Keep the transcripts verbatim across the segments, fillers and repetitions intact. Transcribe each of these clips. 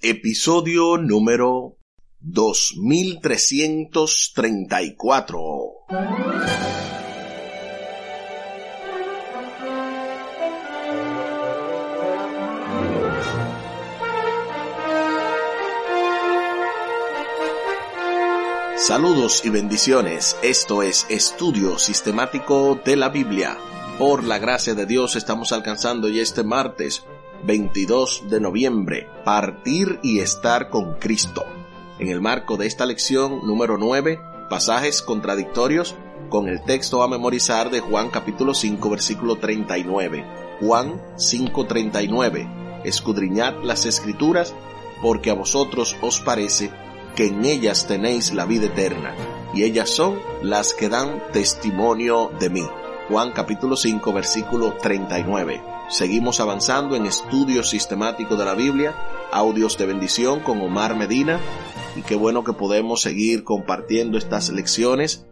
Episodio número dos mil trescientos treinta y cuatro. Saludos y bendiciones. Esto es Estudio Sistemático de la Biblia. Por la gracia de Dios estamos alcanzando ya este martes veintidós de noviembre, partir y estar con Cristo. En el marco de esta lección número nueve, pasajes contradictorios con el texto a memorizar de Juan capítulo cinco versículo treinta y nueve. Juan cinco treinta y nueve. Escudriñad las Escrituras, porque a vosotros os parece que en ellas tenéis la vida eterna, y ellas son las que dan testimonio de mí. Juan capítulo cinco versículo treinta y nueve. Seguimos avanzando en estudios sistemáticos de la Biblia, audios de bendición con Omar Medina, y qué bueno que podemos seguir compartiendo estas lecciones.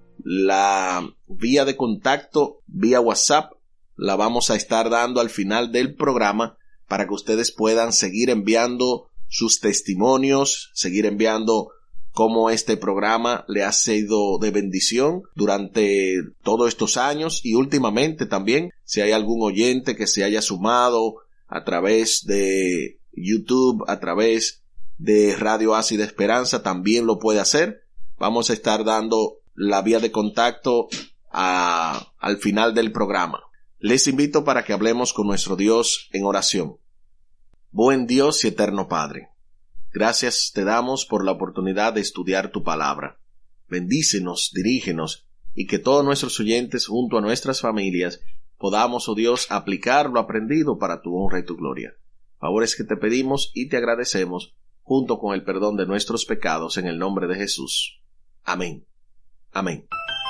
La vía de contacto, vía WhatsApp, la vamos a estar dando al final del programa para que ustedes puedan seguir enviando sus testimonios, seguir enviando cómo este programa le ha sido de bendición durante todos estos años, y últimamente también, si hay algún oyente que se haya sumado a través de YouTube, a través de Radio Ácida Esperanza, también lo puede hacer. Vamos a estar dando la vía de contacto a, al final del programa. Les invito para que hablemos con nuestro Dios en oración. Buen Dios y eterno Padre, gracias te damos por la oportunidad de estudiar tu palabra. Bendícenos, dirígenos, y que todos nuestros oyentes, junto a nuestras familias, podamos, oh Dios, aplicar lo aprendido para tu honra y tu gloria. Favores que te pedimos y te agradecemos, junto con el perdón de nuestros pecados, en el nombre de Jesús. Amén. Amén.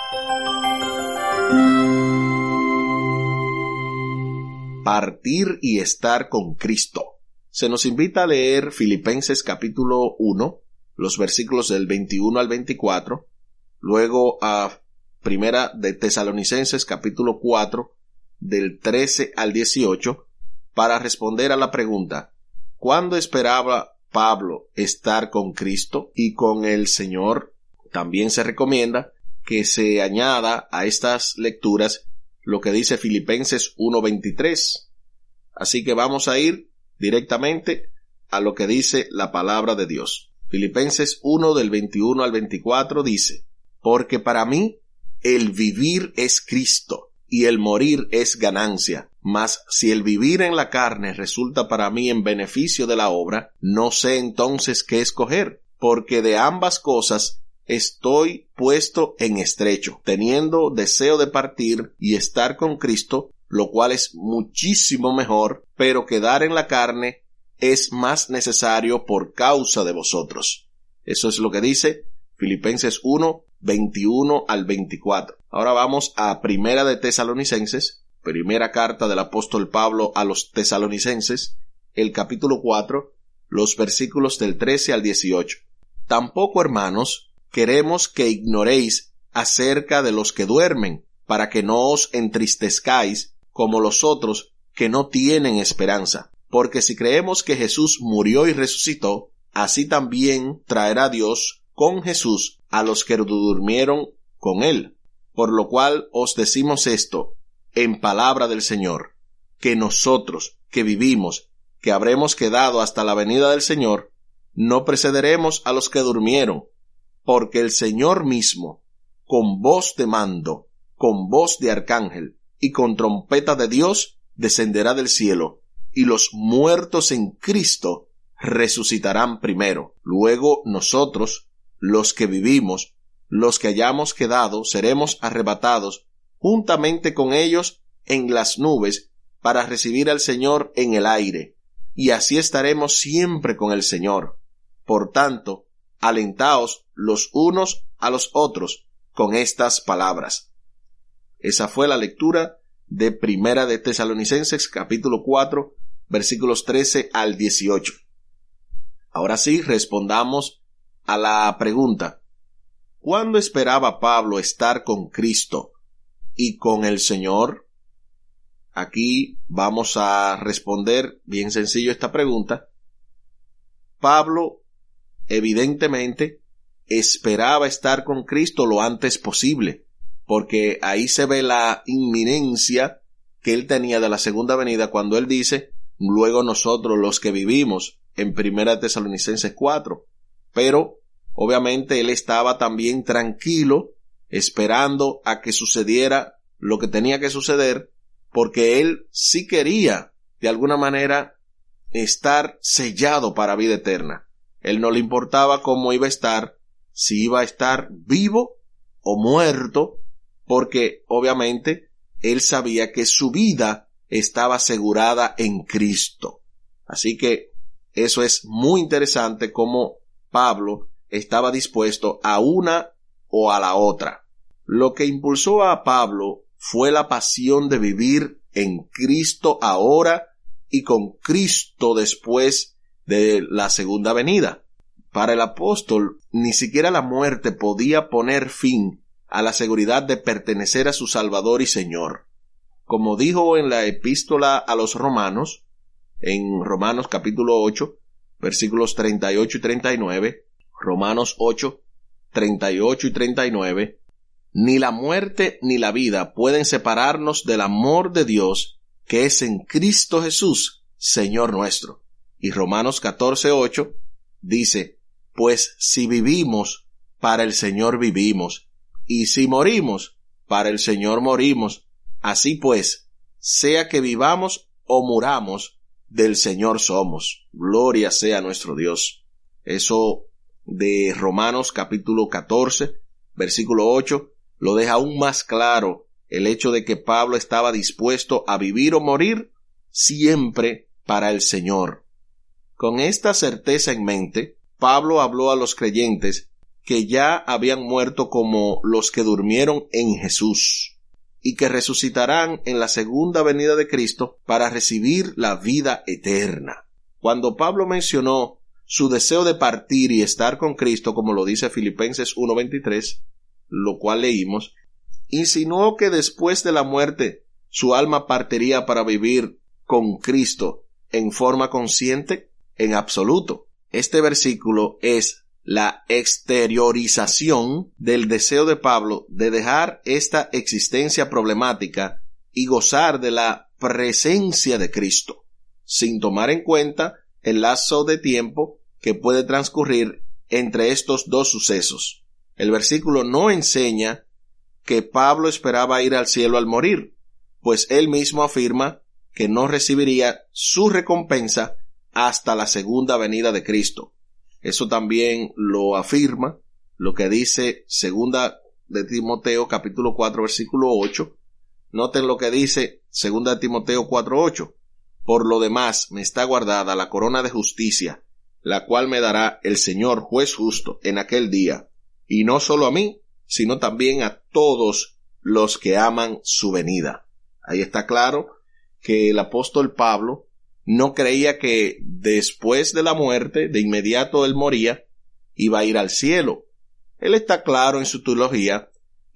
Partir y estar con Cristo. Se nos invita a leer Filipenses capítulo uno, los versículos del veintiuno al veinticuatro, luego a Primera de Tesalonicenses capítulo cuatro, del trece al dieciocho, para responder a la pregunta: ¿cuándo esperaba Pablo estar con Cristo y con el Señor? También se recomienda que se añada a estas lecturas lo que dice Filipenses uno veintitrés. Así que vamos a ir directamente a lo que dice la palabra de Dios. Filipenses uno del veintiuno al veinticuatro dice: porque para mí el vivir es Cristo y el morir es ganancia. Mas si el vivir en la carne resulta para mí en beneficio de la obra, no sé entonces qué escoger, porque de ambas cosas estoy puesto en estrecho, teniendo deseo de partir y estar con Cristo, lo cual es muchísimo mejor, pero quedar en la carne es más necesario por causa de vosotros. Eso es lo que dice Filipenses uno, veintiuno al veinticuatro. Ahora vamos a Primera de Tesalonicenses, primera carta del apóstol Pablo a los tesalonicenses, el capítulo cuatro, los versículos del trece al dieciocho. Tampoco, hermanos, queremos que ignoréis acerca de los que duermen, para que no os entristezcáis como los otros que no tienen esperanza. Porque si creemos que Jesús murió y resucitó, así también traerá Dios con Jesús a los que durmieron con él. Por lo cual os decimos esto en palabra del Señor, que nosotros que vivimos, que habremos quedado hasta la venida del Señor, no precederemos a los que durmieron, porque el Señor mismo, con voz de mando, con voz de arcángel y con trompeta de Dios, descenderá del cielo, y los muertos en Cristo resucitarán primero. Luego nosotros, los que vivimos, los que hayamos quedado, seremos arrebatados juntamente con ellos en las nubes para recibir al Señor en el aire, y así estaremos siempre con el Señor. Por tanto, alentaos los unos a los otros con estas palabras. Esa fue la lectura de Primera de Tesalonicenses, capítulo cuatro, versículos trece al dieciocho. Ahora sí, respondamos a la pregunta: ¿cuándo esperaba Pablo estar con Cristo y con el Señor? Aquí vamos a responder bien sencillo esta pregunta. Pablo evidentemente esperaba estar con Cristo lo antes posible, porque ahí se ve la inminencia que él tenía de la segunda venida cuando él dice, luego nosotros los que vivimos, en Primera Tesalonicenses cuatro. Pero obviamente él estaba también tranquilo, esperando a que sucediera lo que tenía que suceder, porque él sí quería, de alguna manera, estar sellado para vida eterna. Él no le importaba cómo iba a estar, si iba a estar vivo o muerto, porque obviamente él sabía que su vida estaba asegurada en Cristo. Así que eso es muy interesante, cómo Pablo estaba dispuesto a una o a la otra. Lo que impulsó a Pablo fue la pasión de vivir en Cristo ahora y con Cristo después de la segunda venida. Para el apóstol, ni siquiera la muerte podía poner fin a la seguridad de pertenecer a su Salvador y Señor. Como dijo en la epístola a los Romanos, en Romanos capítulo ocho, versículos treinta y ocho y treinta y nueve, Romanos ocho, treinta y ocho y treinta y nueve, ni la muerte ni la vida pueden separarnos del amor de Dios que es en Cristo Jesús, Señor nuestro. Y Romanos catorce, ocho dice, pues si vivimos, para el Señor vivimos, y si morimos, para el Señor morimos. Así pues, sea que vivamos o muramos, del Señor somos. Gloria sea nuestro Dios. Eso de Romanos capítulo catorce, versículo ocho, lo deja aún más claro el hecho de que Pablo estaba dispuesto a vivir o morir siempre para el Señor. Con esta certeza en mente, Pablo habló a los creyentes que ya habían muerto como los que durmieron en Jesús y que resucitarán en la segunda venida de Cristo para recibir la vida eterna. Cuando Pablo mencionó su deseo de partir y estar con Cristo, como lo dice Filipenses uno veintitrés, lo cual leímos, insinuó que después de la muerte su alma partiría para vivir con Cristo en forma consciente. En absoluto. Este versículo es la exteriorización del deseo de Pablo de dejar esta existencia problemática y gozar de la presencia de Cristo, sin tomar en cuenta el lapso de tiempo que puede transcurrir entre estos dos sucesos. El versículo no enseña que Pablo esperaba ir al cielo al morir, pues él mismo afirma que no recibiría su recompensa hasta la segunda venida de Cristo. Eso también lo afirma lo que dice segunda de Timoteo capítulo cuatro versículo ocho. Noten lo que dice segunda de Timoteo cuatro ocho. Por lo demás me está guardada la corona de justicia, la cual me dará el Señor juez justo en aquel día, y no solo a mí, sino también a todos los que aman su venida. Ahí está claro que el apóstol Pablo no creía que después de la muerte, de inmediato él moría, iba a ir al cielo. Él está claro en su teología,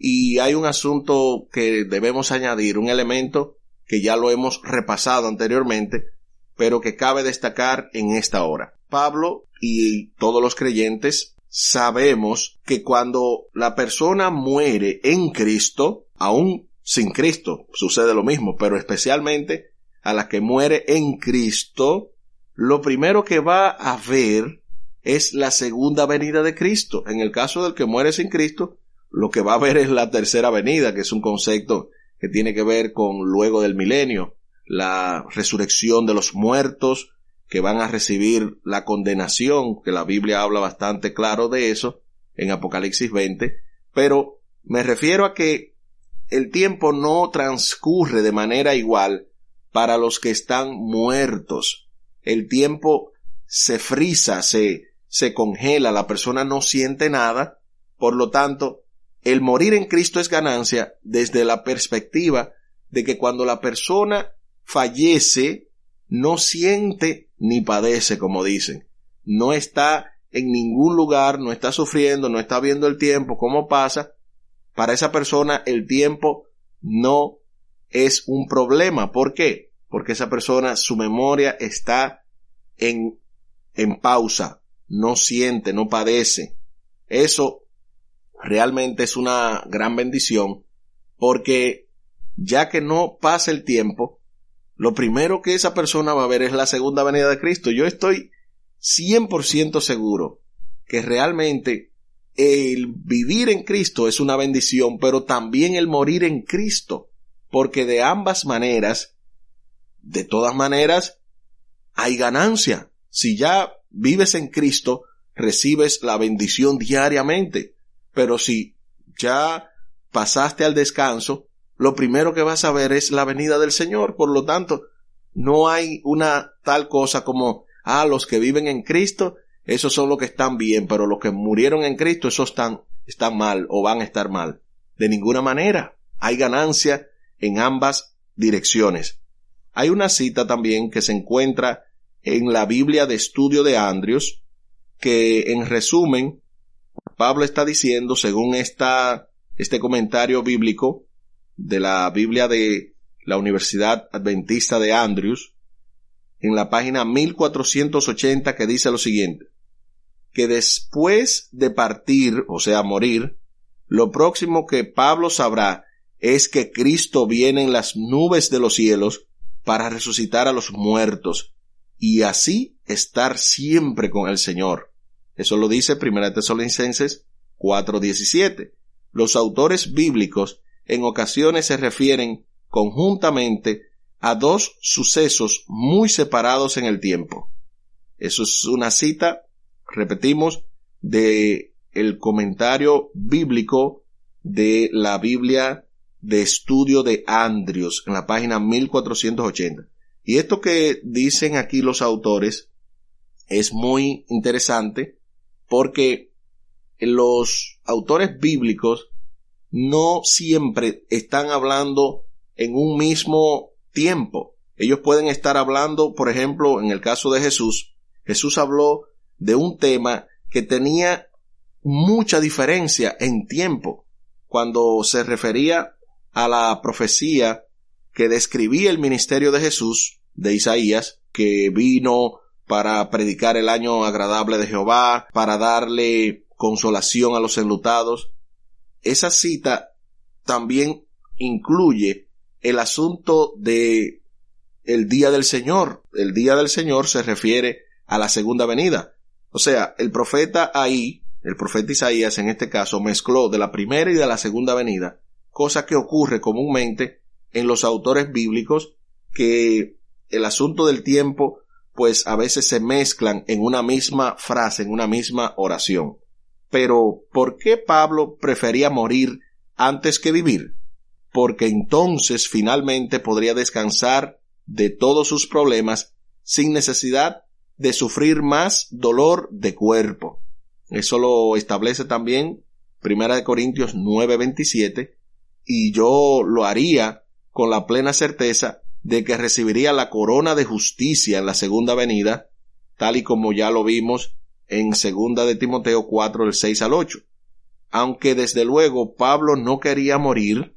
y hay un asunto que debemos añadir, un elemento que ya lo hemos repasado anteriormente, pero que cabe destacar en esta hora. Pablo y todos los creyentes sabemos que cuando la persona muere en Cristo, aún sin Cristo sucede lo mismo, pero especialmente a la que muere en Cristo, lo primero que va a ver es la segunda venida de Cristo. En el caso del que muere sin Cristo, lo que va a ver es la tercera venida, que es un concepto que tiene que ver con luego del milenio, la resurrección de los muertos, que van a recibir la condenación, que la Biblia habla bastante claro de eso, en Apocalipsis veinte, pero me refiero a que el tiempo no transcurre de manera igual para los que están muertos. El tiempo se frisa, se, se congela, la persona no siente nada. Por lo tanto, el morir en Cristo es ganancia desde la perspectiva de que cuando la persona fallece, no siente ni padece, como dicen. No está en ningún lugar, no está sufriendo, no está viendo el tiempo, cómo pasa. Para esa persona el tiempo no es un problema. ¿Por qué? Porque esa persona, su memoria está en en pausa, no siente, no padece. Eso realmente es una gran bendición, porque ya que no pasa el tiempo, lo primero que esa persona va a ver es la segunda venida de Cristo. Yo estoy cien por ciento seguro que realmente el vivir en Cristo es una bendición, pero también el morir en Cristo, porque de ambas maneras, de todas maneras, hay ganancia. Si ya vives en Cristo, recibes la bendición diariamente, pero si ya pasaste al descanso, lo primero que vas a ver es la venida del Señor. Por lo tanto, no hay una tal cosa como, ah, los que viven en Cristo, esos son los que están bien, pero los que murieron en Cristo, esos están, están mal o van a estar mal. De ninguna manera. Hay ganancia en ambas direcciones. Hay una cita también que se encuentra en la Biblia de Estudio de Andrews, que en resumen, Pablo está diciendo, según esta, este comentario bíblico de la Biblia de la Universidad Adventista de Andrews, en la página mil cuatrocientos ochenta, que dice lo siguiente: que después de partir, o sea, morir, lo próximo que Pablo sabrá es que Cristo viene en las nubes de los cielos para resucitar a los muertos y así estar siempre con el Señor. Eso lo dice Primera Tesalonicenses cuatro diecisiete. Los autores bíblicos en ocasiones se refieren conjuntamente a dos sucesos muy separados en el tiempo. Eso es una cita, repetimos, de el comentario bíblico de la Biblia de Estudio de Andrews, en la página mil cuatrocientos ochenta. Y esto que dicen aquí los autores es muy interesante, porque los autores bíblicos no siempre están hablando en un mismo tiempo. Ellos pueden estar hablando, por ejemplo, en el caso de Jesús, Jesús habló de un tema que tenía mucha diferencia en tiempo, cuando se refería a la profecía que describía el ministerio de Jesús, de Isaías, que vino para predicar el año agradable de Jehová, para darle consolación a los enlutados. Esa cita también incluye el asunto de el día del Señor. El día del Señor se refiere a la segunda venida. O sea, el profeta ahí, el profeta Isaías en este caso, mezcló de la primera y de la segunda venida, cosa que ocurre comúnmente en los autores bíblicos, que el asunto del tiempo pues a veces se mezclan en una misma frase, en una misma oración. Pero, ¿por qué Pablo prefería morir antes que vivir? Porque entonces finalmente podría descansar de todos sus problemas sin necesidad de sufrir más dolor de cuerpo. Eso lo establece también Primera de Corintios nueve veintisiete, y yo lo haría con la plena certeza de que recibiría la corona de justicia en la segunda venida, tal y como ya lo vimos en segunda de Timoteo cuatro, del seis al ocho. Aunque desde luego Pablo no quería morir,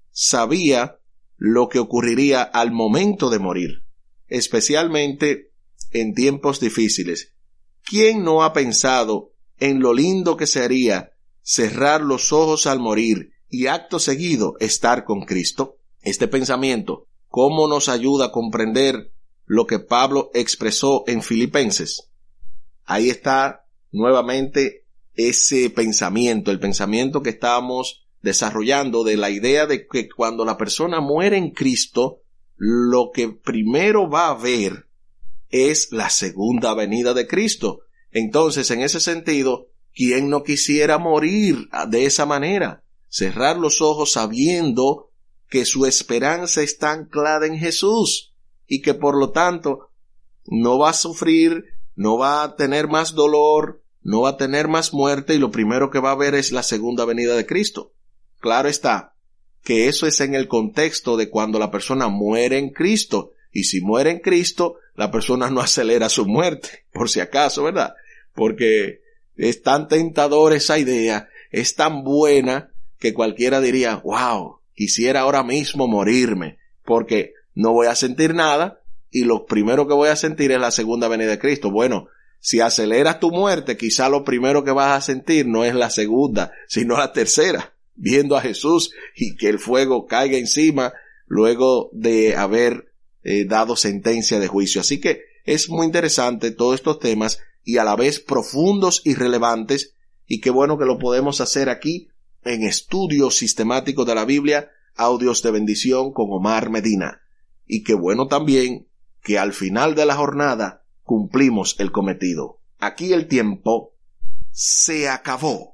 sabía lo que ocurriría al momento de morir, especialmente en tiempos difíciles. ¿Quién no ha pensado en lo lindo que sería cerrar los ojos al morir y acto seguido estar con Cristo? Este pensamiento, ¿cómo nos ayuda a comprender lo que Pablo expresó en Filipenses? Ahí está nuevamente ese pensamiento, el pensamiento que estábamos desarrollando de la idea de que cuando la persona muere en Cristo, lo que primero va a ver es la segunda venida de Cristo. Entonces, en ese sentido, ¿quién no quisiera morir de esa manera? Cerrar los ojos sabiendo que su esperanza está anclada en Jesús y que por lo tanto no va a sufrir, no va a tener más dolor, no va a tener más muerte, y lo primero que va a ver es la segunda venida de Cristo. Claro está que eso es en el contexto de cuando la persona muere en Cristo, y si muere en Cristo, la persona no acelera su muerte, por si acaso, ¿verdad? Porque es tan tentador esa idea, es tan buena, que cualquiera diría, wow, quisiera ahora mismo morirme, porque no voy a sentir nada, y lo primero que voy a sentir es la segunda venida de Cristo. Bueno, si aceleras tu muerte, quizá lo primero que vas a sentir no es la segunda, sino la tercera, viendo a Jesús y que el fuego caiga encima luego de haber eh, dado sentencia de juicio. Así que es muy interesante todos estos temas y a la vez profundos y relevantes, y qué bueno que lo podemos hacer aquí en Estudios Sistemáticos de la Biblia, Audios de Bendición con Omar Medina. Y qué bueno también que al final de la jornada cumplimos el cometido. Aquí el tiempo se acabó.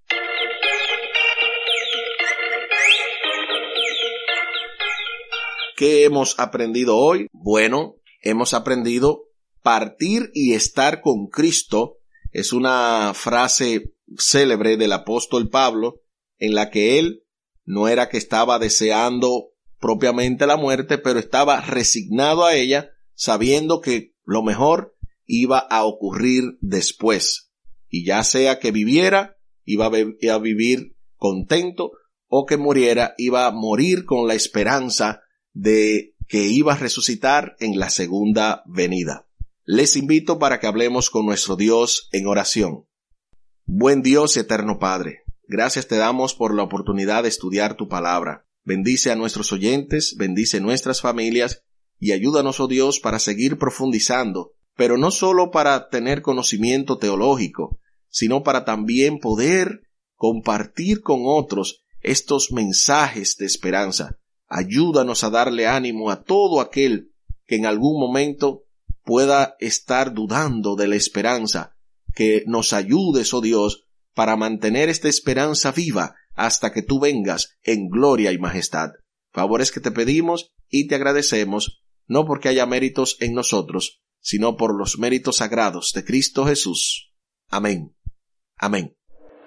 ¿Qué hemos aprendido hoy? Bueno, hemos aprendido partir y estar con Cristo. Es una frase célebre del apóstol Pablo, en la que él no era que estaba deseando propiamente la muerte, pero estaba resignado a ella, sabiendo que lo mejor iba a ocurrir después. Y ya sea que viviera, iba a vivir contento, o que muriera, iba a morir con la esperanza de que iba a resucitar en la segunda venida. Les invito para que hablemos con nuestro Dios en oración. Buen Dios y eterno Padre, gracias te damos por la oportunidad de estudiar tu palabra. Bendice a nuestros oyentes, bendice nuestras familias y ayúdanos, oh Dios, para seguir profundizando, pero no solo para tener conocimiento teológico, sino para también poder compartir con otros estos mensajes de esperanza. Ayúdanos a darle ánimo a todo aquel que en algún momento pueda estar dudando de la esperanza, que nos ayudes, oh Dios, para mantener esta esperanza viva hasta que tú vengas en gloria y majestad. Favores que te pedimos y te agradecemos, no porque haya méritos en nosotros, sino por los méritos sagrados de Cristo Jesús. Amén. Amén.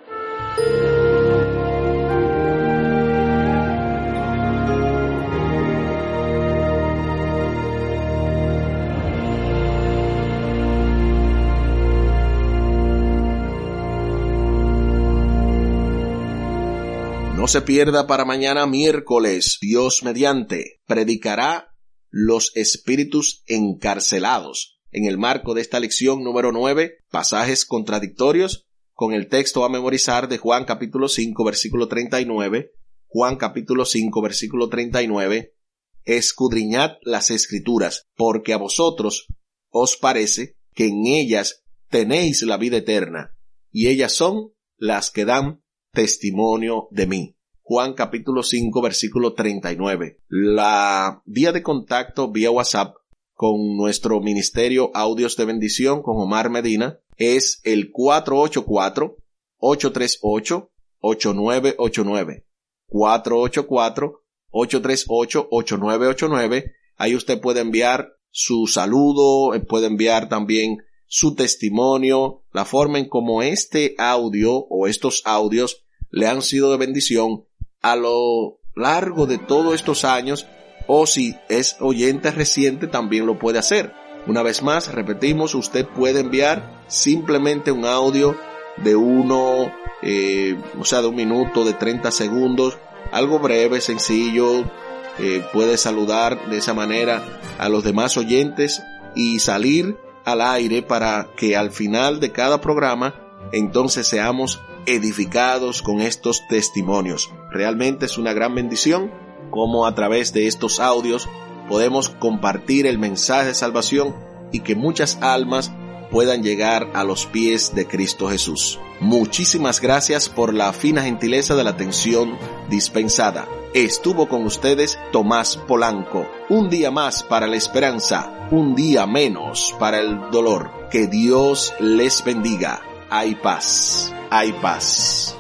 No se pierda para mañana miércoles, Dios mediante, predicará los espíritus encarcelados. En el marco de esta lección número nueve, pasajes contradictorios, con el texto a memorizar de Juan capítulo cinco, versículo treinta y nueve. Juan capítulo cinco, versículo treinta y nueve. Escudriñad las Escrituras, porque a vosotros os parece que en ellas tenéis la vida eterna, y ellas son las que dan testimonio de mí. Juan capítulo cinco, versículo treinta y nueve. La vía de contacto vía WhatsApp con nuestro ministerio Audios de Bendición con Omar Medina es el cuatro ocho cuatro, ocho tres ocho, ocho nueve ocho nueve. cuatro ocho cuatro, ocho tres ocho, ocho nueve ocho nueve. Ahí usted puede enviar su saludo, puede enviar también su testimonio, la forma en cómo este audio o estos audios le han sido de bendición a lo largo de todos estos años, o si es oyente reciente también lo puede hacer. Una vez más, repetimos, usted puede enviar simplemente un audio de uno, eh, o sea, de un minuto, de treinta segundos, algo breve, sencillo, eh, puede saludar de esa manera a los demás oyentes y salir al aire para que al final de cada programa entonces seamos edificados con estos testimonios. Realmente es una gran bendición como a través de estos audios podemos compartir el mensaje de salvación y que muchas almas puedan llegar a los pies de Cristo Jesús. Muchísimas gracias por la fina gentileza de la atención dispensada. Estuvo con ustedes Tomás Polanco. Un día más para la esperanza, un día menos para el dolor. Que Dios les bendiga. Hay paz, hay paz.